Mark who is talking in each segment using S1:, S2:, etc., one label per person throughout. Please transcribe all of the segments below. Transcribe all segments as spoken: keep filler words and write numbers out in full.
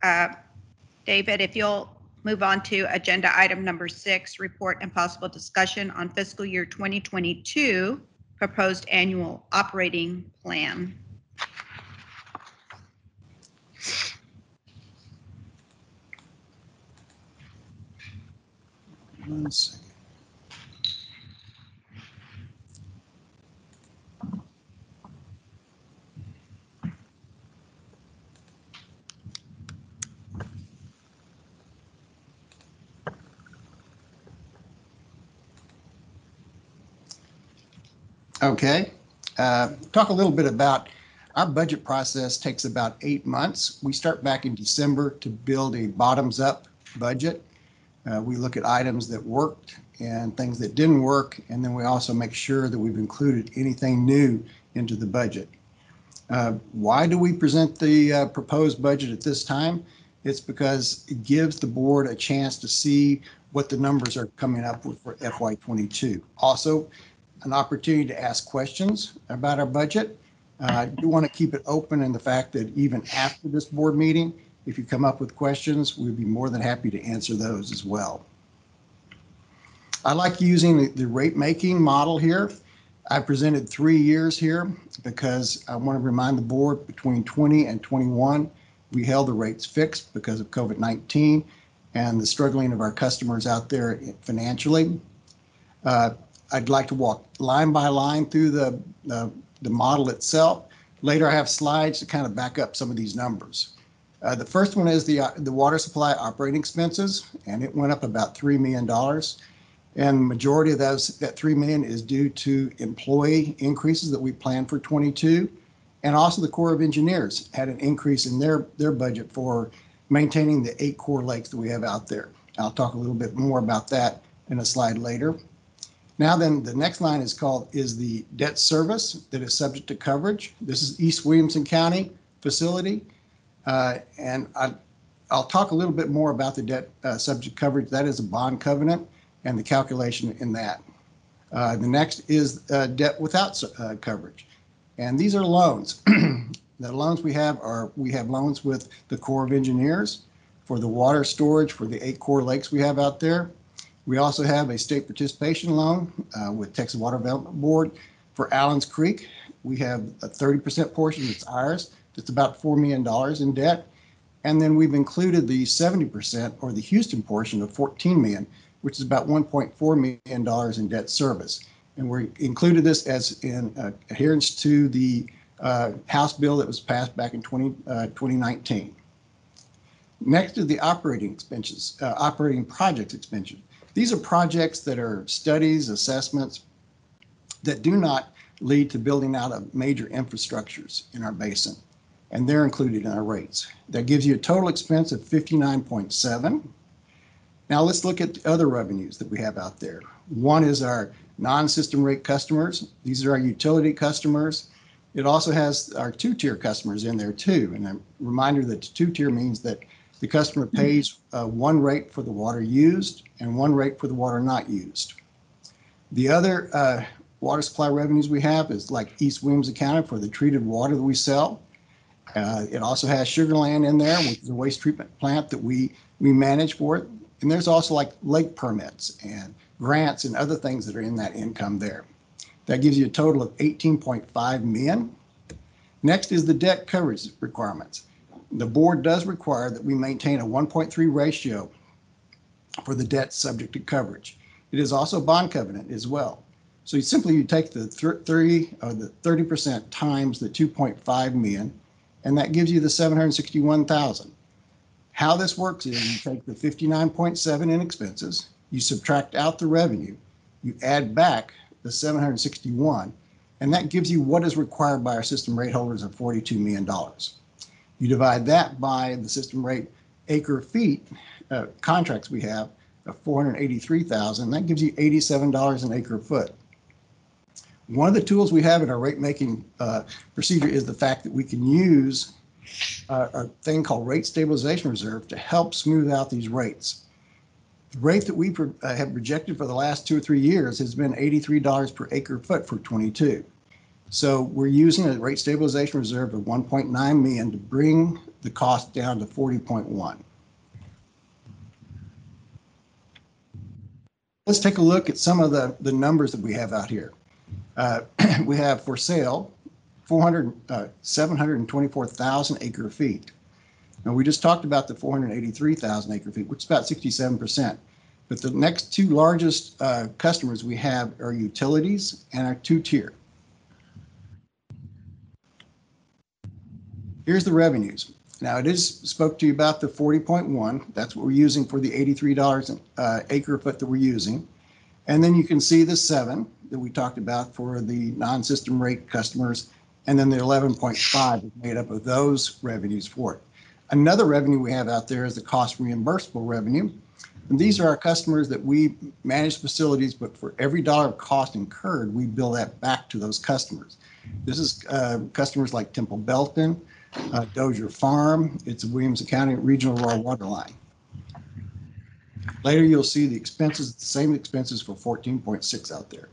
S1: uh, David, if you'll move on to agenda item number six, report and possible discussion on fiscal year twenty twenty-two proposed annual operating plan.
S2: One second. Okay, uh, talk a little bit about our budget process. Takes about eight months. We start back in December to build a bottoms up budget. Uh, we look at items that worked and things that didn't work, and then we also make sure that we've included anything new into the budget. Uh, why do we present the uh, proposed budget at this time? It's because it gives the board a chance to see what the numbers are coming up with for F Y twenty-two. Also, an opportunity to ask questions about our budget. Uh, I do want to keep it open in the fact that even after this board meeting, if you come up with questions, we'd be more than happy to answer those as well. I like using the, the rate making model here. I presented three years here because I want to remind the board between twenty and twenty-one, we held the rates fixed because of COVID nineteen and the struggling of our customers out there financially. Uh, I'd like to walk line by line through the, uh, the model itself. Later, I have slides to kind of back up some of these numbers. Uh, the first one is the, uh, the water supply operating expenses, and it went up about three million dollars. And majority of those, that three million dollars is due to employee increases that we planned for twenty-two. And also the Corps of Engineers had an increase in their, their budget for maintaining the eight core lakes that we have out there. I'll talk a little bit more about that in a slide later. Now then, the next line is called, is the debt service that is subject to coverage. This is East Williamson County facility. Uh, and I, I'll talk a little bit more about the debt uh, subject coverage. That is a bond covenant and the calculation in that. Uh, the next is uh, debt without uh, coverage. And these are loans. The loans we have are, we have loans with the Corps of Engineers for the water storage for the eight core lakes we have out there. We also have a state participation loan uh, with Texas Water Development Board for Allen's Creek. We have a thirty percent portion that's ours. That's about four million dollars in debt. And then we've included the seventy percent or the Houston portion of fourteen million dollars, which is about one point four million dollars in debt service. And we included this as in uh, adherence to the uh, House bill that was passed back in twenty, uh, twenty nineteen. Next is the operating expenses, uh, operating project expenses. These are projects that are studies, assessments that do not lead to building out of major infrastructures in our basin, and they're included in our rates. That gives you a total expense of fifty-nine point seven. Now let's look at the other revenues that we have out there. One is our non-system rate customers. These are our utility customers. It also has our two-tier customers in there too. And a reminder that two-tier means that the customer pays uh, one rate for the water used and one rate for the water not used. The other uh, water supply revenues we have is like East Williamson County for the treated water that we sell. Uh, it also has Sugar Land in there, which is a waste treatment plant that we, we manage for it. And there's also like lake permits and grants and other things that are in that income there. That gives you a total of eighteen point five million. Next is the debt coverage requirements. The board does require that we maintain a one point three ratio for the debt subject to coverage. It is also a bond covenant as well. So you simply you take the thirty or the thirty percent times the two point five million, and that gives you the seven hundred sixty-one thousand. How this works is you take the fifty-nine point seven in expenses, you subtract out the revenue, you add back the seven hundred sixty-one, and that gives you what is required by our system rate holders of forty-two million dollars. You divide that by the system rate acre feet uh, contracts we have of four hundred eighty-three thousand, that gives you eighty-seven dollars an acre foot. One of the tools we have in our rate making uh, procedure is the fact that we can use uh, a thing called rate stabilization reserve to help smooth out these rates. The rate that we pro uh, have projected for the last two or three years has been eighty-three dollars per acre foot for twenty-two. So we're using a rate stabilization reserve of one point nine million to bring the cost down to forty point one. Let's take a look at some of the, the numbers that we have out here. Uh, we have for sale four hundred, uh, seven hundred twenty-four thousand acre feet. Now, we just talked about the four hundred eighty-three thousand acre feet, which is about sixty-seven percent. But the next two largest uh, customers we have are utilities and our two-tier. Here's the revenues. Now, it is spoke to you about the forty point one. That's what we're using for the eighty-three dollars an uh, acre foot that we're using. And then you can see the seven that we talked about for the non-system rate customers. And then the eleven point five is made up of those revenues for it. Another revenue we have out there is the cost reimbursable revenue. And these are our customers that we manage facilities, but for every dollar of cost incurred, we bill that back to those customers. This is uh, customers like Temple Belton, uh, Dozier Farm. It's Williamson County Regional Rural Water Line. Later, you'll see the expenses, the same expenses for fourteen point six out there.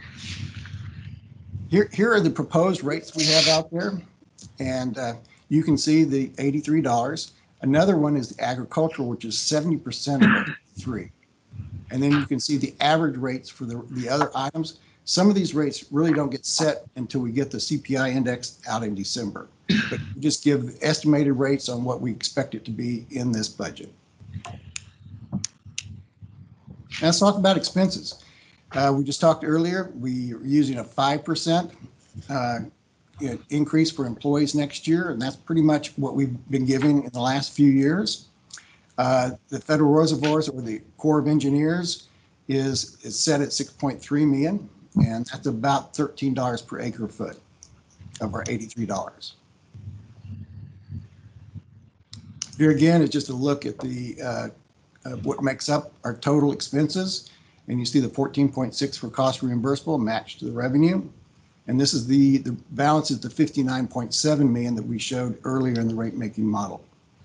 S2: Here, here are the proposed rates we have out there. And uh, you can see the eighty-three dollars. Another one is the agricultural, which is seventy percent of the three. And then you can see the average rates for the, the other items. Some of these rates really don't get set until we get the C P I index out in December. But we just give estimated rates on what we expect it to be in this budget. Now let's talk about expenses. Uh, we just talked earlier, we are using a five percent uh, increase for employees next year, and that's pretty much what we've been giving in the last few years. Uh, the federal reservoirs, or the Corps of Engineers, is, is set at six point three million, and that's about thirteen dollars per acre foot of our eighty-three dollars. Here again is just a look at the uh, uh, what makes up our total expenses, and you see the fourteen point six for cost reimbursable matched to the revenue. And this is the, the balance is the fifty-nine point seven million that we showed earlier in the rate making model.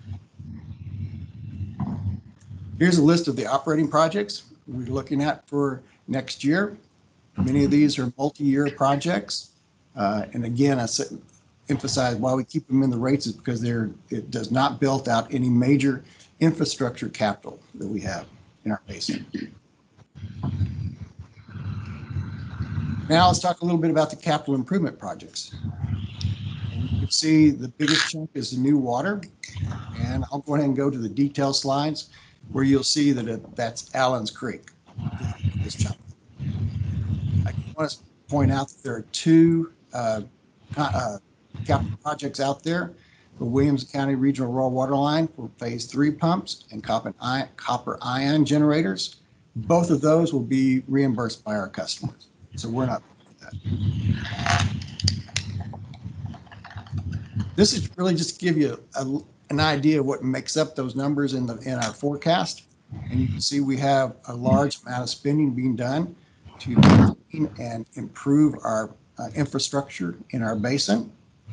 S2: Here's a list of the operating projects we're looking at for next year. Many of these are multi-year projects. Uh, and again, I said, emphasize why we keep them in the rates is because they're, it does not build out any major infrastructure capital that we have in our basin. Now let's talk a little bit about the capital improvement projects. And you can see the biggest chunk is the new water, and I'll go ahead and go to the detail slides where you'll see that it, that's Allen's Creek, this chunk. I want to point out that there are two uh, uh, capital projects out there: the Williamson County Regional Rural Water Line for phase three pumps and copper ion, copper ion generators. Both of those will be reimbursed by our customers. So we're not doing that. This is really just to give you a, an idea of what makes up those numbers in the in our forecast. And you can see we have a large amount of spending being done to maintain and improve our uh, infrastructure in our basin.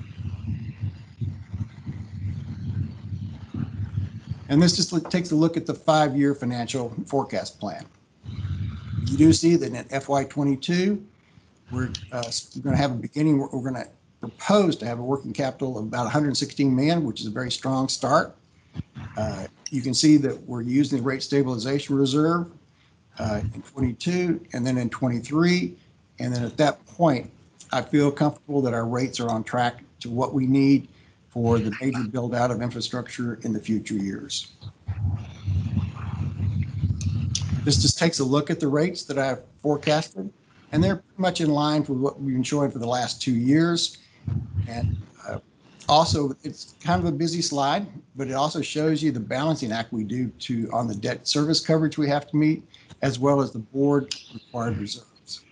S2: And this just takes a look at the five-year financial forecast plan. You do see that in F Y twenty-two, we're, uh, we're going to have a beginning, we're, we're going to propose to have a working capital of about one hundred sixteen million, which is a very strong start. Uh, you can see that we're using the rate stabilization reserve uh, in twenty-two and then in twenty-three. And then at that point, I feel comfortable that our rates are on track to what we need for the major build out of infrastructure in the future years. This just takes a look at the rates that I've forecasted, and they're pretty much in line with what we've been showing for the last two years. And uh, also, it's kind of a busy slide, but it also shows you the balancing act we do to on the debt service coverage we have to meet, as well as the board required reserves.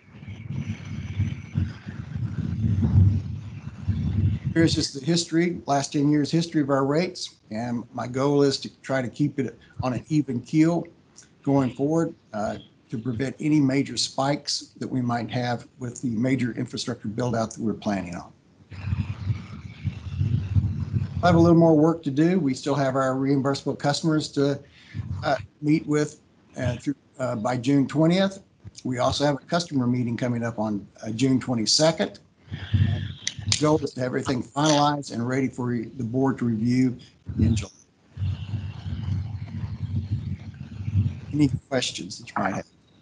S2: Here's just the history, last ten years history of our rates, and my goal is to try to keep it on an even keel going forward uh, to prevent any major spikes that we might have with the major infrastructure build out that we're planning on. I have a little more work to do. We still have our reimbursable customers to uh, meet with uh, through, uh, by June twentieth. We also have a customer meeting coming up on uh, June twenty-second. goal is to have everything finalized and ready for the board to review in July. Any questions that you might have?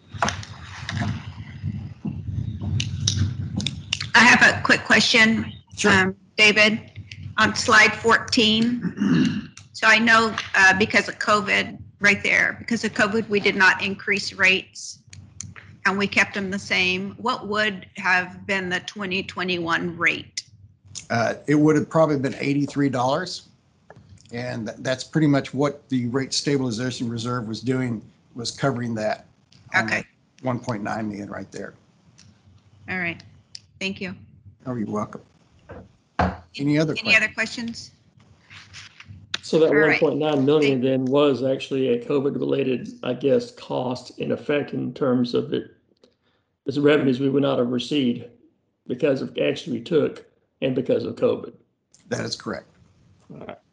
S1: I have a quick question.
S2: Sure.
S1: Um, David, on slide fourteen. So I know uh, because of COVID, right there, because of COVID, we did not increase rates and we kept them the same. What would have been the twenty twenty-one rate?
S2: Uh, it would have probably been eighty-three dollars. And th- that's pretty much what the rate stabilization reserve was doing, was covering that. on
S1: Okay.
S2: that one point nine million right there.
S1: All right. Thank you.
S2: Oh, you're welcome. Any other
S1: Any other
S2: questions?
S1: questions?
S3: So that
S1: All
S3: one
S1: right.
S3: point nine million then was actually a COVID-related, I guess, cost in effect in terms of it. It's revenues we would not have received because of action we took and because of COVID.
S2: That is correct.
S3: All right.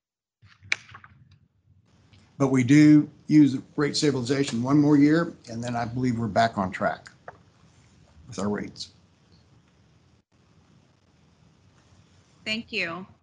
S2: But we do use rate stabilization one more year, and then I believe we're back on track with our rates.
S1: Thank you.